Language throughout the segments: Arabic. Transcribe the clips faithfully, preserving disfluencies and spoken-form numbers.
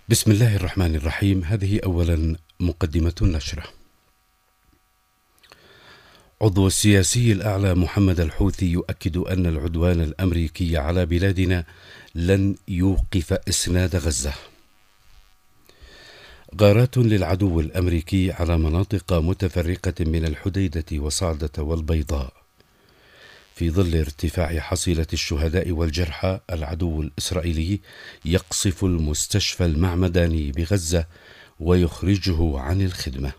بسم الله الرحمن الرحيم. هذه أولا مقدمة النشرة. عضو السياسي الأعلى محمد الحوثي يؤكد أن العدوان الأمريكي على بلادنا لن يوقف إسناد غزة. غارات للعدو الأمريكي على مناطق متفرقة من الحديدة وصعدة والبيضاء. في ظل ارتفاع حصيلة الشهداء والجرحى، العدو الإسرائيلي يقصف المستشفى المعمداني بغزة ويخرجه عن الخدمة.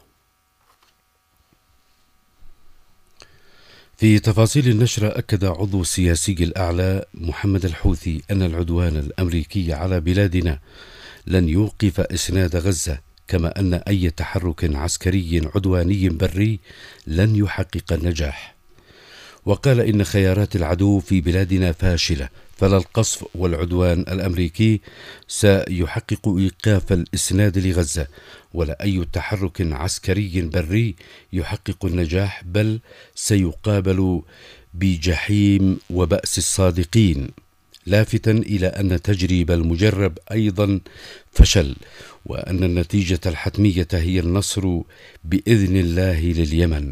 في تفاصيل النشرة، أكد عضو السياسي الأعلى محمد الحوثي أن العدوان الأمريكي على بلادنا لن يوقف إسناد غزة، كما أن أي تحرك عسكري عدواني بري لن يحقق النجاح. وقال إن خيارات العدو في بلادنا فاشلة، فلا القصف والعدوان الأمريكي سيحقق إيقاف الإسناد لغزة، ولا أي تحرك عسكري بري يحقق النجاح، بل سيقابل بجحيم وبأس الصادقين، لافتا إلى أن تجريب المجرب أيضا فشل، وأن النتيجة الحتمية هي النصر بإذن الله لليمن.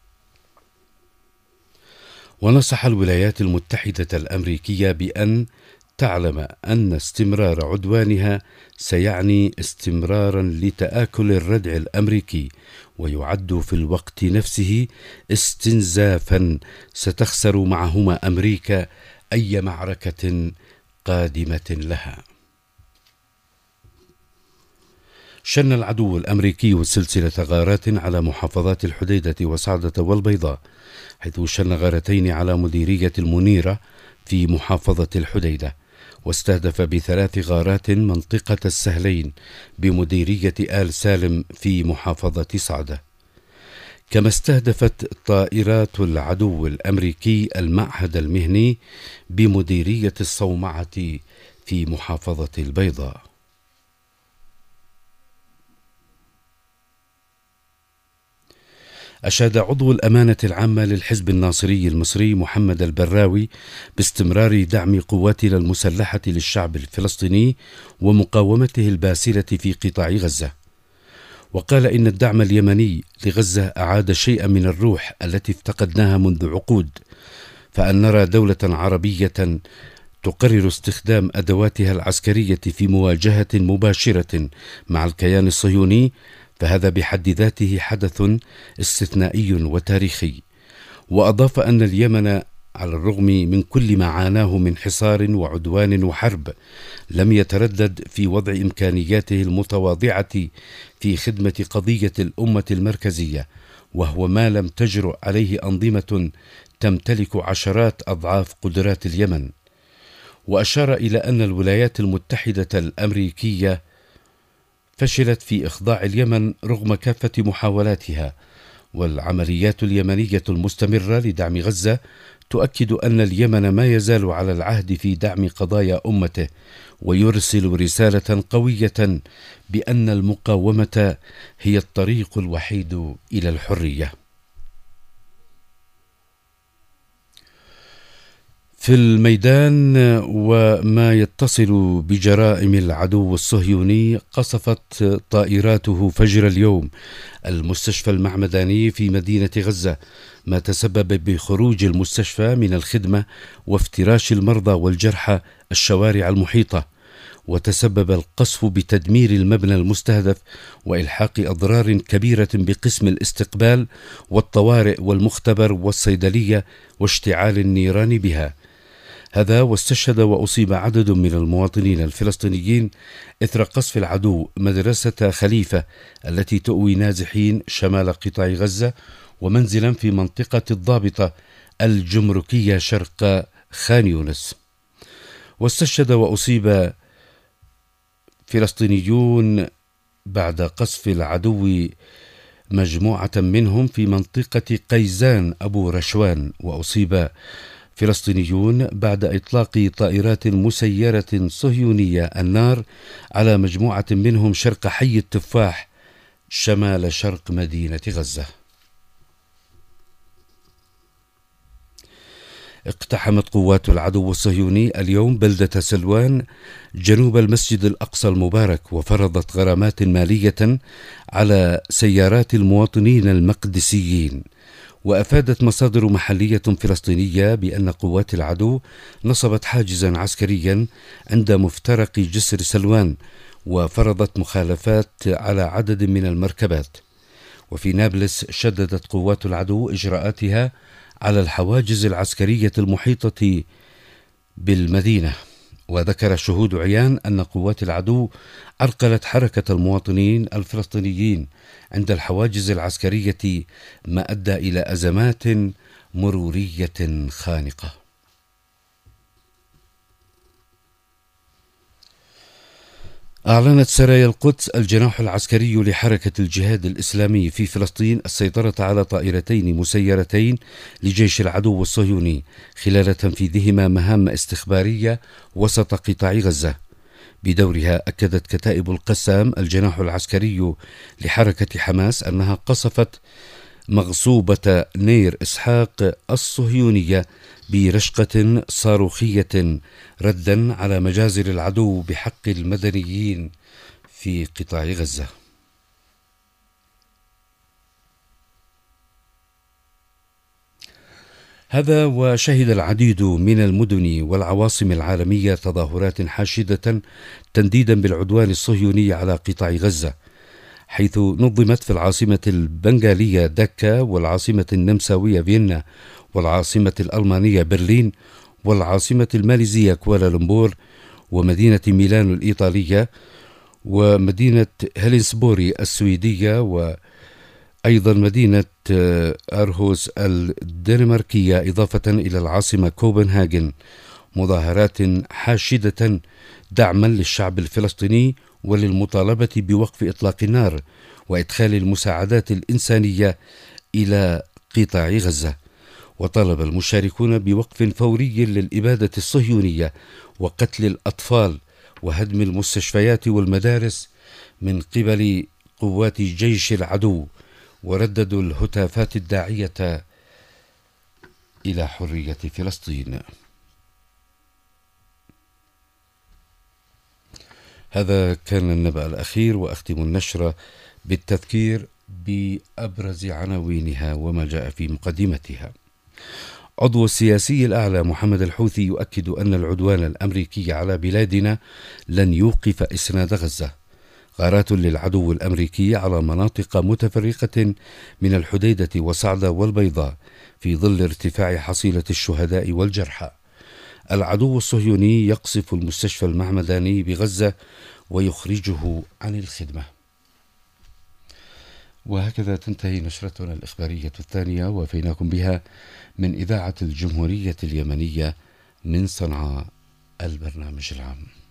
ونصح الولايات المتحدة الأمريكية بأن تعلم أن استمرار عدوانها سيعني استمرارا لتآكل الردع الأمريكي، ويعد في الوقت نفسه استنزافا ستخسر معهما أمريكا أي معركة قادمة لها. شن العدو الأمريكي سلسلة غارات على محافظات الحديدة وصعدة والبيضاء، حيث شن غارتين على مديرية المنيرة في محافظة الحديدة، واستهدف بثلاث غارات منطقة السهلين بمديرية آل سالم في محافظة صعدة. كما استهدفت طائرات العدو الأمريكي المعهد المهني بمديرية الصومعة في محافظة البيضاء. أشاد عضو الأمانة العامة للحزب الناصري المصري محمد البراوي باستمرار دعم قواتنا المسلحة للشعب الفلسطيني ومقاومته الباسلة في قطاع غزة، وقال إن الدعم اليمني لغزة أعاد شيئا من الروح التي افتقدناها منذ عقود، فأن نرى دولة عربية تقرر استخدام أدواتها العسكرية في مواجهة مباشرة مع الكيان الصهيوني، فهذا بحد ذاته حدث استثنائي وتاريخي. وأضاف أن اليمن على الرغم من كل ما عاناه من حصار وعدوان وحرب لم يتردد في وضع إمكانياته المتواضعة في خدمة قضية الأمة المركزية، وهو ما لم تجرؤ عليه أنظمة تمتلك عشرات أضعاف قدرات اليمن. وأشار إلى أن الولايات المتحدة الأمريكية فشلت في إخضاع اليمن رغم كافة محاولاتها، والعمليات اليمنية المستمرة لدعم غزة تؤكد أن اليمن ما يزال على العهد في دعم قضايا أمته، ويرسل رسالة قوية بأن المقاومة هي الطريق الوحيد إلى الحرية. في الميدان وما يتصل بجرائم العدو الصهيوني، قصفت طائراته فجر اليوم المستشفى المعمداني في مدينة غزة، ما تسبب بخروج المستشفى من الخدمة وافتراش المرضى والجرحى الشوارع المحيطة، وتسبب القصف بتدمير المبنى المستهدف وإلحاق أضرار كبيرة بقسم الاستقبال والطوارئ والمختبر والصيدلية واشتعال النيران بها. هذا واستشهد وأصيب عدد من المواطنين الفلسطينيين إثر قصف العدو مدرسة خليفة التي تؤوي نازحين شمال قطاع غزة، ومنزلا في منطقة الضابطة الجمركية شرق خان يونس. واستشهد وأصيب فلسطينيون بعد قصف العدو مجموعة منهم في منطقة قيزان أبو رشوان، وأصيب فلسطينيون بعد إطلاق طائرات مسيرة صهيونية النار على مجموعة منهم شرق حي التفاح شمال شرق مدينة غزة. اقتحمت قوات العدو الصهيوني اليوم بلدة سلوان جنوب المسجد الأقصى المبارك، وفرضت غرامات مالية على سيارات المواطنين المقدسيين. وأفادت مصادر محلية فلسطينية بأن قوات العدو نصبت حاجزا عسكريا عند مفترق جسر سلوان، وفرضت مخالفات على عدد من المركبات. وفي نابلس شددت قوات العدو إجراءاتها على الحواجز العسكرية المحيطة بالمدينة. وذكر شهود عيان أن قوات العدو عرقلت حركة المواطنين الفلسطينيين عند الحواجز العسكرية، ما أدى إلى أزمات مرورية خانقة. أعلنت سرايا القدس الجناح العسكري لحركة الجهاد الإسلامي في فلسطين السيطرة على طائرتين مسيرتين لجيش العدو الصهيوني خلال تنفيذهما مهام استخبارية وسط قطاع غزة. بدورها أكدت كتائب القسام الجناح العسكري لحركة حماس أنها قصفت مغصوبة نير إسحاق الصهيونية برشقة صاروخية ردا على مجازر العدو بحق المدنيين في قطاع غزة. هذا وشهد العديد من المدن والعواصم العالمية تظاهرات حاشدة تنديدا بالعدوان الصهيوني على قطاع غزة، حيث نظمت في العاصمة البنغالية دكا، والعاصمة النمساوية فيينا، والعاصمة الألمانية برلين، والعاصمة الماليزية كوالالمبور، ومدينة ميلانو الإيطالية، ومدينة هيلسنبوري السويدية، وأيضا مدينة أرهوس الدنماركية، إضافة إلى العاصمة كوبنهاجن، مظاهرات حاشدة دعما للشعب الفلسطيني وللمطالبة بوقف إطلاق النار وإدخال المساعدات الإنسانية إلى قطاع غزة. وطالب المشاركون بوقف فوري للإبادة الصهيونية وقتل الأطفال وهدم المستشفيات والمدارس من قبل قوات جيش العدو، ورددوا الهتافات الداعية إلى حرية فلسطين. هذا كان النبأ الأخير، وأختم النشرة بالتذكير بأبرز عناوينها وما جاء في مقدمتها. عضو السياسي الأعلى محمد الحوثي يؤكد أن العدوان الأمريكي على بلادنا لن يوقف إسناد غزة. غارات للعدو الأمريكي على مناطق متفرقة من الحديدة وصعدة والبيضاء في ظل ارتفاع حصيلة الشهداء والجرحى. العدو الصهيوني يقصف المستشفى المعمداني بغزة ويخرجه عن الخدمة. وهكذا تنتهي نشرتنا الإخبارية الثانية، وفيناكم بها من إذاعة الجمهورية اليمنية من صنعاء، البرنامج العام.